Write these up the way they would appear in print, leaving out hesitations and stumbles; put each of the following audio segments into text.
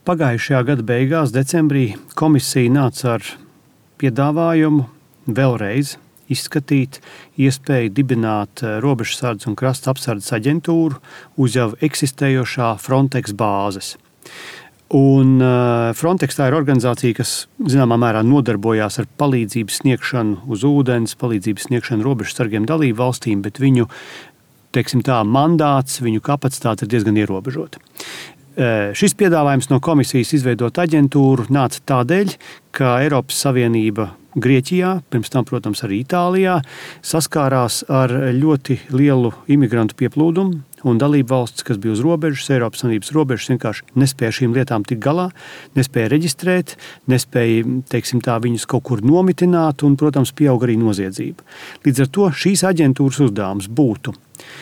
Pagājušajā gada beigās, decembrī, komisija nāca ar piedāvājumu vēlreiz izskatīt iespēju dibināt robežsardzes un krasta apsardzes aģentūru uz jau eksistējošā Frontex bāzes. Un Frontex tā ir organizācija, kas zināmā mērā nodarbojās ar palīdzības sniegšanu uz ūdens, palīdzības sniegšanu robežsargiem dalību valstīm, bet viņu, mandāts, viņu kapacitāte ir diezgan ierobežota. Šis piedāvājums no komisijas izveidot aģentūru nāca tādēļ, ka Eiropas Savienība Grieķijā, pirms tam, protams, arī Itālijā, saskārās ar ļoti lielu imigrantu pieplūdumu, un dalību valsts, kas bija uz robežas, Eiropas Savienības robežas, vienkārši nespēja šīm lietām tikt galā, nespēja reģistrēt, nespēja, viņus kaut kur nomitināt, un, protams, pieaug arī noziedzība. Līdz ar to šīs aģentūras uzdevums būtu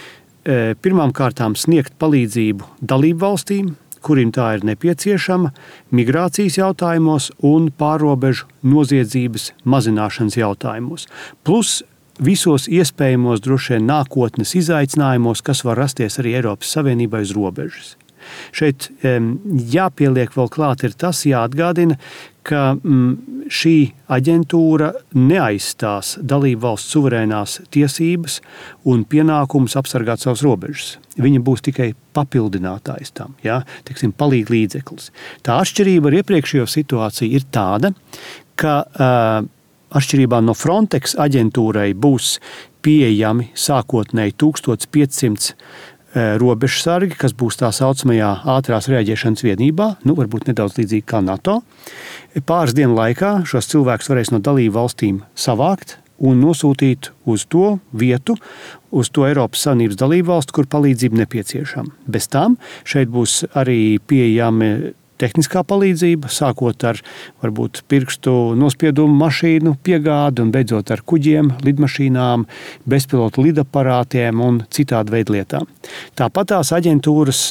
pirmām kārtām sniegt palīdzību dalību valstīm, kuriem tā ir nepieciešama, migrācijas jautājumos un pārrobežu noziedzības mazināšanas jautājumos. Plus visos iespējamos droši vien nākotnes izaicinājumos, kas var rasties arī Eiropas Savienībai uz robežas. Šeit jāpieliek vēl klāt ir tas, jāatgādina, ka šī aģentūra neaizstās dalību valsts suverēnās tiesības un pienākumus apsargāt savas robežas. Viņa būs tikai papildinātājs tam, palīg līdzeklis. Tā atšķirība ar iepriekšējo situāciju ir tāda, ka atšķirībā no Frontex aģentūrai būs pieejami sākotnēji 1500 robežsargi, kas būs tā saucamajā ātrās reaģēšanas vienībā, varbūt nedaudz līdzīgi kā NATO. Pāris dienu laikā šos cilvēkus varēs no dalību valstīm savākt un nosūtīt uz to vietu, uz to Eiropas Savienības dalību valstu, kur palīdzība nepieciešama. Bez tām šeit būs arī pieejami tehniskā palīdzība, sākot ar varbūt pirkstu nospiedumu mašīnu piegādi un beidzot ar kuģiem, lidmašīnām, bezpilotu lidaparātiem un citādu veidu lietām. Tāpat tās aģentūras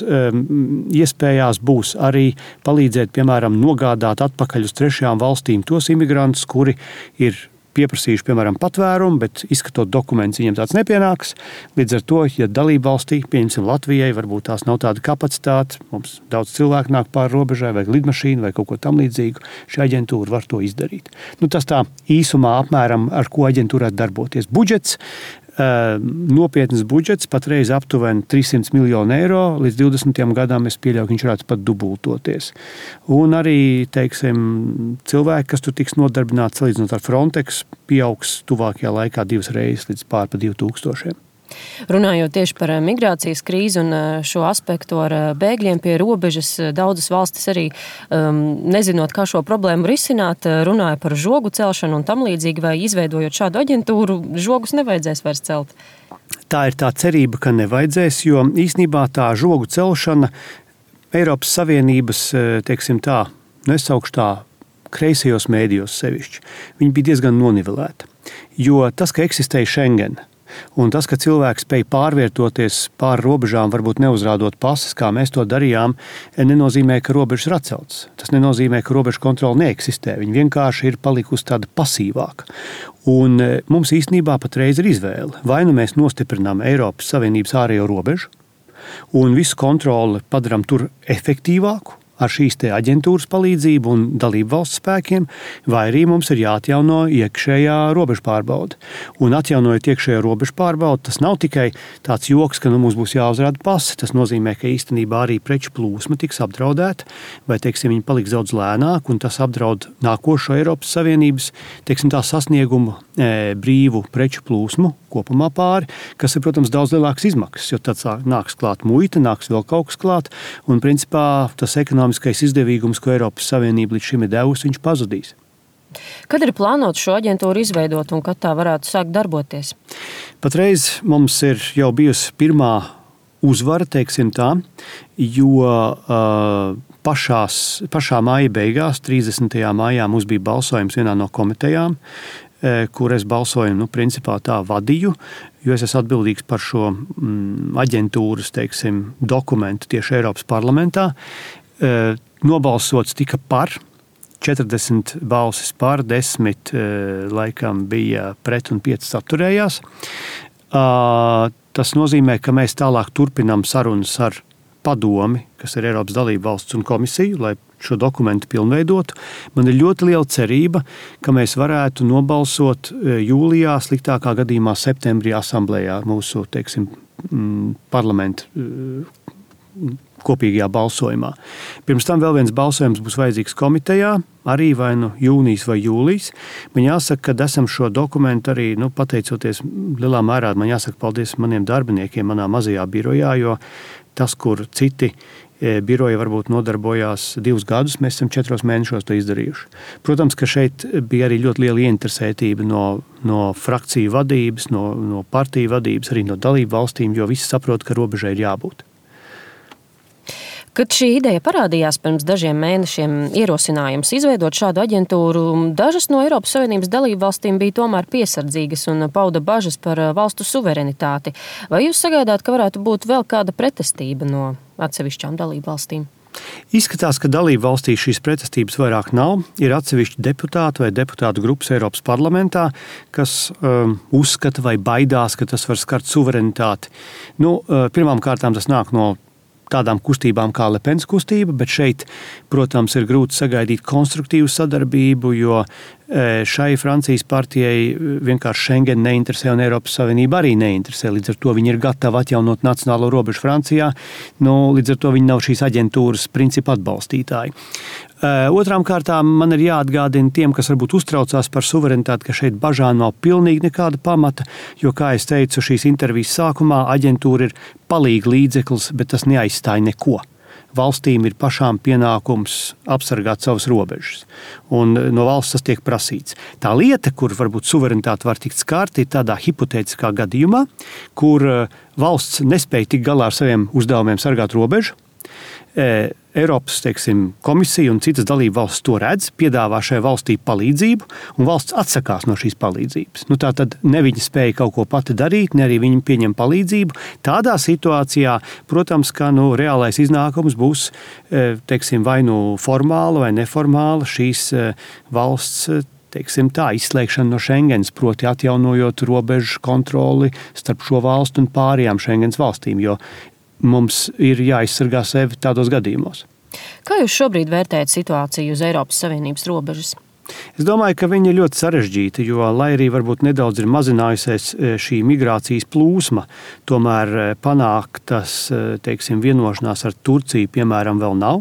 iespējās būs arī palīdzēt, piemēram, nogādāt atpakaļ uz trešajām valstīm tos imigrantus, kuri ir pieprasījuši, piemēram, patvērumu, bet izskatot dokumentus, viņiem tāds nepienāks. Līdz ar to, ja dalība valstī, pieņemsim Latvijai, varbūt tās nav tāda kapacitāte, mums daudz cilvēku nāk pāri robežai, vai lidmašīnu, vai kaut ko tam līdzīgu, šī aģentūra var to izdarīt. Tas tā īsumā apmēram, ar ko aģentūrā darboties. Budžets, nopietnas budžets, patreiz aptuveni 300 miljonu eiro, līdz 20. gadam es pieļauju, ka viņš varētu pat dubultoties. Un arī, cilvēki, kas tur tiks nodarbināti salīdzinot ar Frontex, pieaugs tuvākajā laikā 2 reizes līdz pār pa 2000. Runājot tieši par migrācijas krīzi un šo aspektu ar bēgļiem pie robežas, daudzas valstis arī, nezinot, kā šo problēmu risināt, runāja par žogu celšanu un tam līdzīgi, vai izveidojot šādu aģentūru, žogus nevajadzēs vairs celt? Tā ir tā cerība, ka nevajadzēs, jo īsnībā tā žogu celšana Eiropas Savienības, es saukšu tā, kreisajos mēdījos sevišķi, viņi bija diezgan nonivelēta. Jo tas, ka eksistēja Schengen, un tas, ka cilvēks spēj pārvietoties pāri robežām, varbūt neuzrādot pases, kā mēs to darījām, nenozīmē, ka robežas ir atceltas. Tas nenozīmē, ka robežu kontrole neeksistē. Viņa vienkārši ir palikusi tāda pasīvāka. Un mums īstenībā patreiz ir izvēle. Vai nu mēs nostiprinām Eiropas Savienības ārējo robežu un visu kontroli padaram tur efektīvāku, ar šīs te aģentūras palīdzību un dalību valsts spēkiem, vai arī mums ir jāatjauno iekšējā robežu pārbaude. Un atjaunojot iekšējo robežu pārbaude, tas nav tikai tāds joks, ka mums būs jāuzrāda pase. Tas nozīmē, ka īstenībā arī preču plūsma tiks apdraudēta, vai, viņi paliks daudz lēnāk, un tas apdraud nākošo Eiropas Savienības, sasniegumu brīvu preču plūsmu kopumā pāri, kas ir, protams, daudz lielāks izmaksas, jo tad nāks klāt muita, nāks vēl kaut kas klāt, un principā tas ekonomiskais izdevīgums, ko Eiropas Savienība līdz šim ir devusi, viņš pazudīs. Kad ir plānots šo aģentūru izveidot un kad tā varētu sākt darboties? Patreiz mums ir jau bijusi pirmā uzvara, jo pašā māja beigās, 30. maijā, mums bija balsojums vienā no komitejām, kur es balsojumu, principā tā vadīju, jo es esmu atbildīgs par šo aģentūras, dokumentu tieši Eiropas parlamentā. Nobalsots tika par, 40 balsis par, 10 laikam bija pret un 5 atturējās. Tas nozīmē, ka mēs tālāk turpinām sarunas ar padomi, kas ir Eiropas dalība valsts un komisiju, lai šo dokumentu pilnveidotu. Man ir ļoti liela cerība, ka mēs varētu nobalsot jūlijā, sliktākā gadījumā septembrī asamblējā mūsu, parlamenta kopīgajā balsojumā. Pirms tam vēl viens balsojums būs vajadzīgs komitejā, arī vai nu jūnijas vai jūlijas. Man jāsaka, ka esam šo dokumentu arī, pateicoties lielā mērā, man jāsaka paldies maniem darbiniekiem manā mazajā birojā, jo tas, kur citi biroji varbūt nodarbojās 2 gadus, mēs esam 4 mēnešos to izdarījuši. Protams, ka šeit bija arī ļoti liela ieinteresētība no frakciju vadības, no partiju vadības, arī no dalību valstīm, jo visi saprot, ka robežai ir jābūt. Kad šī ideja parādījās pirms dažiem mēnešiem ierosinājums izveidot šādu aģentūru, dažas no Eiropas Savienības dalību valstīm bija tomēr piesardzīgas un pauda bažas par valstu suverenitāti. Vai jūs sagaidāt, ka varētu būt vēl kāda pretestība no atsevišķām dalību valstīm? Izskatās, ka dalību valstīs šīs pretestības vairāk nav. Ir atsevišķi deputāti vai deputātu grupas Eiropas parlamentā, kas uzskata vai baidās, ka tas var skart suverenitāti. Pirmām kārtām tas nāk no tādām kustībām kā Le Pens kustība, bet šeit, protams, ir grūti sagaidīt konstruktīvu sadarbību, jo šai Francijas partijai vienkārši Schengen neinteresē un Eiropas Savienība arī neinteresē. Līdz ar to viņi ir gatavi atjaunot nacionālo robežu Francijā. Līdz ar to viņi nav šīs aģentūras principu atbalstītāji. Otrām kārtām man ir jāatgādina tiem, kas varbūt uztraucās par suverenitāti, ka šeit bažām nav pilnīgi nekāda pamata, jo, kā es teicu šīs intervijas sākumā, aģentūra ir palīga līdzeklis, bet tas neaizstāja neko. Valstīm ir pašām pienākums apsargāt savas robežas, un no valsts tas tiek prasīts. Tā lieta, kur varbūt suverenitāte var tikt skārta, ir tādā hipotētiskā gadījumā, kur valsts nespēja tikt galā ar saviem uzdevumiem sargāt robežu. Eiropas komisija un citas dalība valsts to redz, piedāvā šai valstī palīdzību, un valsts atsakās no šīs palīdzības. Tā tad ne viņa spēja kaut ko pati darīt, ne arī viņa pieņem palīdzību. Tādā situācijā, protams, ka reālais iznākums būs vai formāla vai neformāla šīs valsts izslēgšana no Schengens, proti atjaunojot robežu kontroli starp šo valstu un pārējām Schengens valstīm, jo mums ir jāizsargā sevi tādos gadījumos. Kā jūs šobrīd vērtējat situāciju uz Eiropas Savienības robežas? Es domāju, ka viņa ir ļoti sarežģīta, jo, lai arī varbūt nedaudz ir mazinājusies šī migrācijas plūsma, tomēr panāktas, vienošanās ar Turciju, piemēram, vēl nav.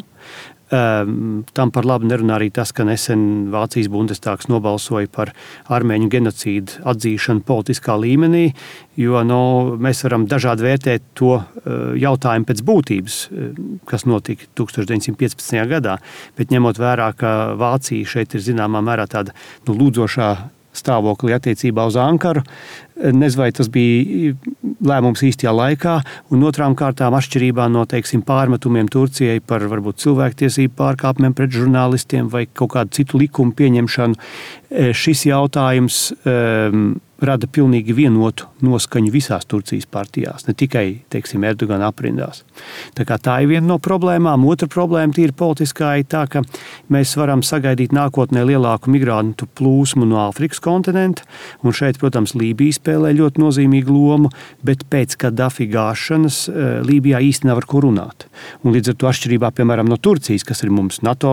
Tam par labu nerunā arī tas, ka nesen Vācijas Bundestāgs nobalsoja par armēņu genocīdu atzīšanu politiskā līmenī, jo mēs varam dažādi vērtēt to jautājumu pēc būtības, kas notika 1915. gadā, bet ņemot vērā, ka Vācija šeit ir zināmā mērā tāda lūdzošā stāvoklī attiecībā uz Ankaru. Nezinu, vai tas bija lēmums īstajā laikā, un otrām kārtām atšķirībā no, pārmetumiem Turcijai par varbūt cilvēktiesību pārkāpumiem pret žurnālistiem vai kaut kādu citu likumu pieņemšanu, šis jautājums rada pilnīgi vienotu noskaņu visās Turcijas partijās, ne tikai, Erdogana aprindās. Tā ir viena no problēmām. Otra problēma tīri politiskā ir tā, ka mēs varam sagaidīt nākotnē lielāku migrantu plūsmu no Āfrikas kontinenta, un šeit, protams, Lībija spēlē ļoti nozīmīgu lomu, bet pēc Kadafi gāšanas Lībijā īsti nav ar ko runāt. Un līdz ar to atšķirībā, piemēram, no Turcijas, kas ir mums NATO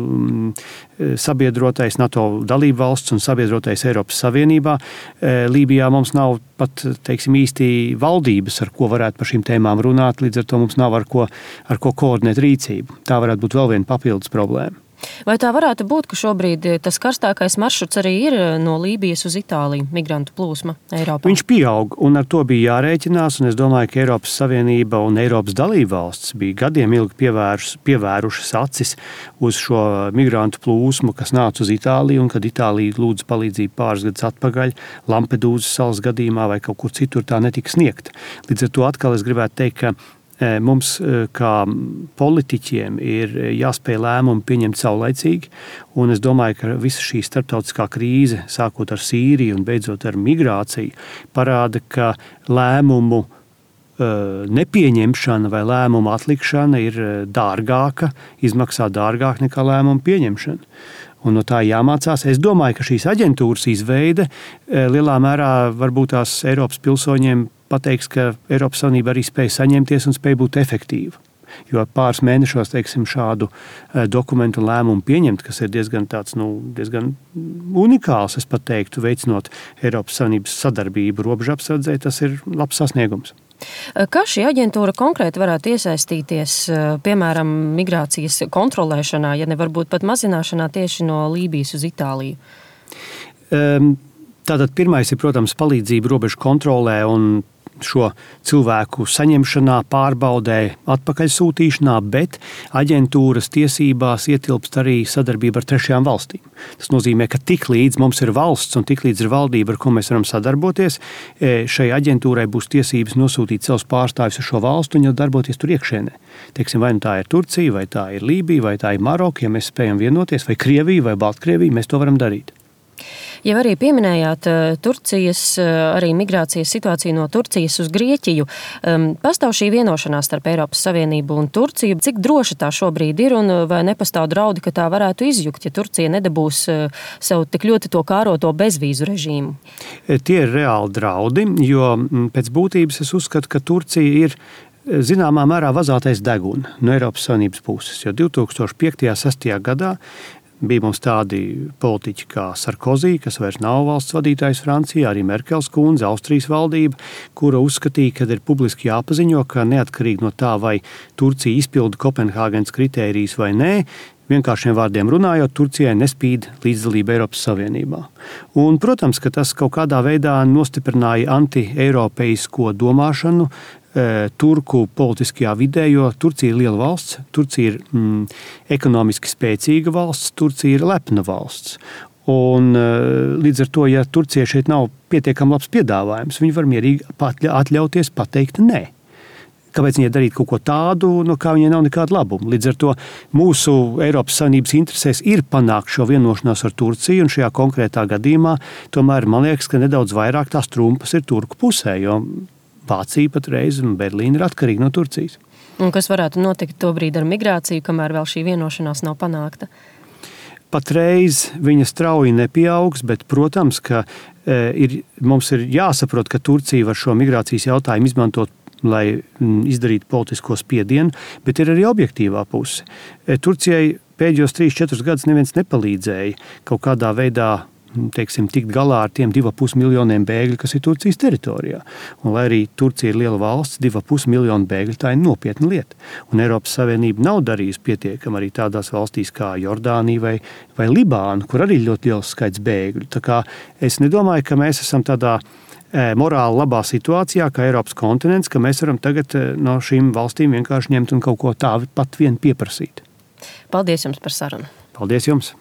sabiedrotais, NATO dalību valsts un sabiedrotais Eiropas Savienībā, Lībijā mums nav pat, īsti valdības, ar ko varētu par šīm tēmām runāt, līdz ar to mums nav ar ko koordinēt rīcību. Tā varētu būt vēl viena papildus problēma. Vai tā varētu būt, ka šobrīd tas karstākais maršruts arī ir no Lībijas uz Itāliju, migrantu plūsma Eiropā? Viņš pieaug, un ar to bija jārēķinās, un es domāju, ka Eiropas Savienība un Eiropas dalībvalstis bija gadiem ilgi pievērušas acis uz šo migrantu plūsmu, kas nāca uz Itāliju, un kad Itālija lūdza palīdzību pāris gadus atpakaļ, Lampedūzas salas gadījumā vai kaut kur citur tā netika sniegta. Līdz ar to atkal es gribētu teikt, ka mums, kā politiķiem, ir jāspēj lēmumu pieņemt saulaicīgi, un es domāju, ka visa šī starptautiskā krīze, sākot ar Sīriju un beidzot ar migrāciju, parāda, ka lēmumu nepieņemšana vai lēmumu atlikšana ir dārgāka, izmaksā dārgāk nekā lēmumu pieņemšana. Un no tā jāmācās. Es domāju, ka šīs aģentūras izveide lielā mērā varbūt tās Eiropas pilsoņiem pateiks, ka Eiropas Savienība arī spēja saņemties un spēja būt efektīva. Jo pāris mēnešos, teiksim, šādu dokumentu lēmumu pieņemt, kas ir diezgan unikāls, es pat teiktu, veicinot Eiropas Savienības sadarbību robežu apsardzē, tas ir labs sasniegums. Kā šī aģentūra konkrēti varētu iesaistīties, piemēram, migrācijas kontrolēšanā, ja ne varbūt pat mazināšanā tieši no Lībijas uz Itāliju? Tātad pirmais ir, protams, palīdzība robežu kontrolē un šo cilvēku saņemšanā, pārbaudē, atpakaļsūtīšanā, bet aģentūras tiesībās ietilpst arī sadarbība ar trešajām valstīm. Tas nozīmē, ka tiklīdz mums ir valsts un tiklīdz ir valdība, ar ko mēs varam sadarboties, šai aģentūrai būs tiesības nosūtīt savus pārstāvjus uz šo valstu un jau darboties tur iekšēnē. Teiksim, vai nu tā ir Turcija, vai tā ir Lībija, vai tā ir Maroka, ja mēs spējam vienoties, vai Krievija, vai Baltkrievija, mēs to varam darīt. Jau arī pieminējāt Turcijas, arī migrācijas situāciju no Turcijas uz Grieķiju. Pastāv šī vienošanās starp Eiropas Savienību un Turciju. Cik droši tā šobrīd ir un vai nepastāv draudi, ka tā varētu izjukt, ja Turcija nedabūs sev tik ļoti to kāroto bezvīzu režīmu? Tie ir reāli draudi, jo pēc būtības es uzskatu, ka Turcija ir zināmā mērā vazātais deguna no Eiropas Savienības puses, jo 2005. 6. gadā bija mums tādi politiķi kā Sarkozy, kas vairs nav valsts vadītājs Francijā, arī Merkels kundze, Austrijas valdība, kura uzskatīja, ka ir publiski jāpaziņo, ka neatkarīgi no tā, vai Turcija izpilda Kopenhāgenes kritērijus vai nē, vienkāršiem vārdiem runājot, Turcijai nespīd līdzdalība Eiropas Savienībā. Un, protams, ka tas kaut kādā veidā nostiprināja anti-eiropeisko domāšanu turku politiskajā vidē, jo Turcija ir liela valsts, Turcija ir ekonomiski spēcīga valsts, Turcija ir lepna valsts. Un, līdz ar to, ja Turcija šeit nav pietiekami labs piedāvājums, viņi var mierīgi atļauties pateikt nē. Kāpēc viņai darīt kaut ko tādu, no kā viņai nav nekāda labuma? Līdz ar to mūsu Eiropas Savienības interesēs ir panākt šo vienošanos ar Turciju, un šajā konkrētā gadījumā tomēr man liekas, ka nedaudz vairāk tās trumpas ir turku pusē, jo Vācija patreiz un Berlīna ir atkarīga no Turcijas. Un kas varētu notikt tobrīd ar migrāciju, kamēr vēl šī vienošanās nav panākta? Patreiz viņa strauji nepieaugs, bet, protams, ka mums ir jāsaprot, ka Turcija var šo migrācijas jautājumu izmantot, lai izdarītu politisko spiedienu, bet ir arī objektīvā puse. Turcijai pēdējos 3-4 gadus neviens nepalīdzēja kaut kādā veidā, teiksim, tikt galā ar tiem 2,5 miljoniem bēgļu, kas ir Turcijas teritorijā. Un, lai arī Turcija ir liela valsts, 2,5 miljonu bēgļu, tā ir nopietna lieta. Un Eiropas Savienība nav darījusi pietiekami arī tādās valstīs kā Jordānija vai Libāna, kur arī ļoti liels skaits bēgļu. Tā kā es nedomāju, ka mēs esam tādā morāli labā situācijā, kā Eiropas kontinents, ka mēs varam tagad no šīm valstīm vienkārši ņemt un kaut ko tā pat vien pieprasīt. Paldies jums par sarunu. Paldies jums!